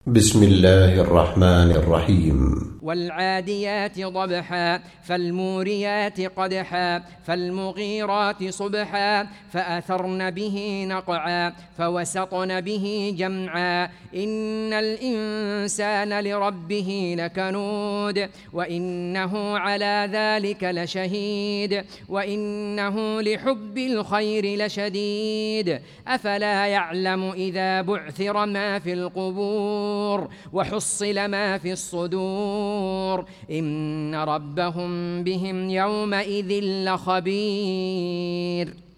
بسم الله الرحمن الرحيم. والعاديات ضبحا فالموريات قدحا فالمغيرات صبحا فأثرن به نقعا فوسطن به جمعا إن الإنسان لربه لكنود وإنه على ذلك لشهيد وإنه لحب الخير لشديد أفلا يعلم إذا بعثر ما في القبور وحصل ما في الصدور إن ربهم بهم يومئذ لخبير.